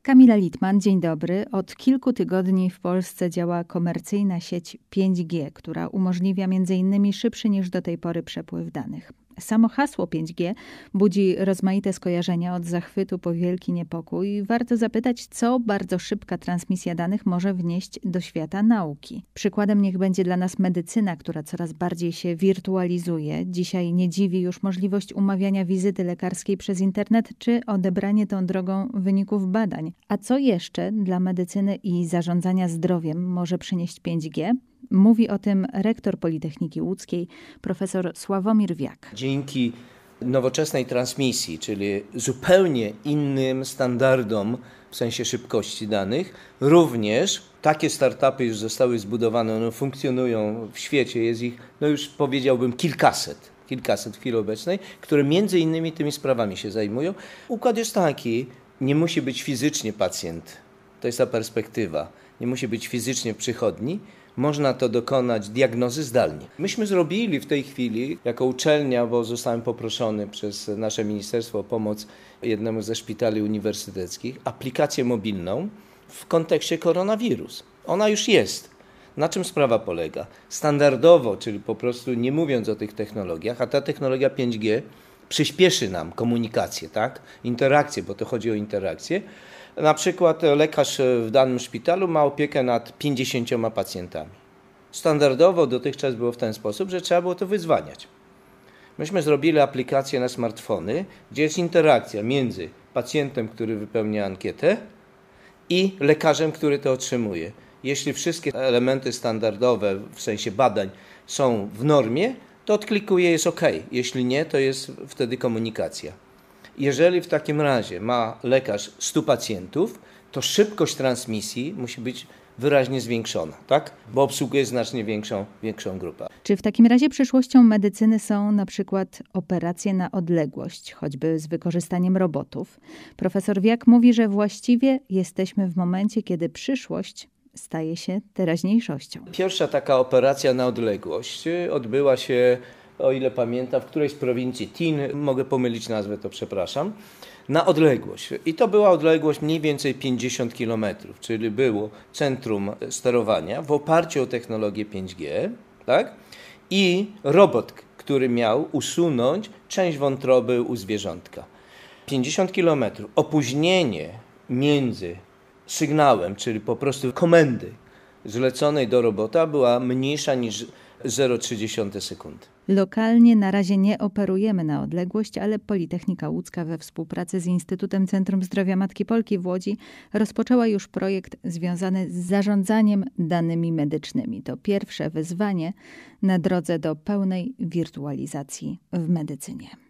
Kamila Litman, dzień dobry. Od kilku tygodni w Polsce działa komercyjna sieć 5G, która umożliwia m.in. szybszy niż do tej pory przepływ danych. Samo hasło 5G budzi rozmaite skojarzenia od zachwytu po wielki niepokój. Warto zapytać, co bardzo szybka transmisja danych może wnieść do świata nauki. Przykładem niech będzie dla nas medycyna, która coraz bardziej się wirtualizuje. Dzisiaj nie dziwi już możliwość umawiania wizyty lekarskiej przez internet czy odebranie tą drogą wyników badań. A co jeszcze dla medycyny i zarządzania zdrowiem może przynieść 5G? Mówi o tym rektor Politechniki Łódzkiej, profesor Sławomir Wiak. Dzięki nowoczesnej transmisji, czyli zupełnie innym standardom w sensie szybkości danych, również takie startupy już zostały zbudowane, one funkcjonują w świecie, jest ich, już powiedziałbym kilkaset w chwili obecnej, które między innymi tymi sprawami się zajmują. Układ jest taki, nie musi być fizycznie pacjent, to jest ta perspektywa, nie musi być fizycznie w przychodni, można to dokonać diagnozy zdalnie. Myśmy zrobili w tej chwili, jako uczelnia, bo zostałem poproszony przez nasze ministerstwo o pomoc jednemu ze szpitali uniwersyteckich, aplikację mobilną w kontekście koronawirus. Ona już jest. Na czym sprawa polega? Standardowo, czyli po prostu nie mówiąc o tych technologiach, a ta technologia 5G przyspieszy nam komunikację, tak? Interakcję, bo to chodzi o interakcję. Na przykład lekarz w danym szpitalu ma opiekę nad 50 pacjentami. Standardowo dotychczas było w ten sposób, że trzeba było to wyzwaniać. Myśmy zrobili aplikację na smartfony, gdzie jest interakcja między pacjentem, który wypełnia ankietę, i lekarzem, który to otrzymuje. Jeśli wszystkie elementy standardowe w sensie badań są w normie, to odklikuje, jest OK. Jeśli nie, to jest wtedy komunikacja. Jeżeli w takim razie ma lekarz 100 pacjentów, to szybkość transmisji musi być wyraźnie zwiększona, tak? Bo obsługuje znacznie większą grupę. Czy w takim razie przyszłością medycyny są na przykład operacje na odległość, choćby z wykorzystaniem robotów? Profesor Wiak mówi, że właściwie jesteśmy w momencie, kiedy przyszłość staje się teraźniejszością. Pierwsza taka operacja na odległość odbyła się, o ile pamiętam, w którejś z prowincji Tin, mogę pomylić nazwę, to przepraszam, na odległość. I to była odległość mniej więcej 50 km, czyli było centrum sterowania w oparciu o technologię 5G, tak? I robot, który miał usunąć część wątroby u zwierzątka. 50 km. Opóźnienie między sygnałem, czyli po prostu komendy zleconej do robota była mniejsza niż 0,3 sekundy. Lokalnie na razie nie operujemy na odległość, ale Politechnika Łódzka we współpracy z Instytutem Centrum Zdrowia Matki Polki w Łodzi rozpoczęła już projekt związany z zarządzaniem danymi medycznymi. To pierwsze wyzwanie na drodze do pełnej wirtualizacji w medycynie.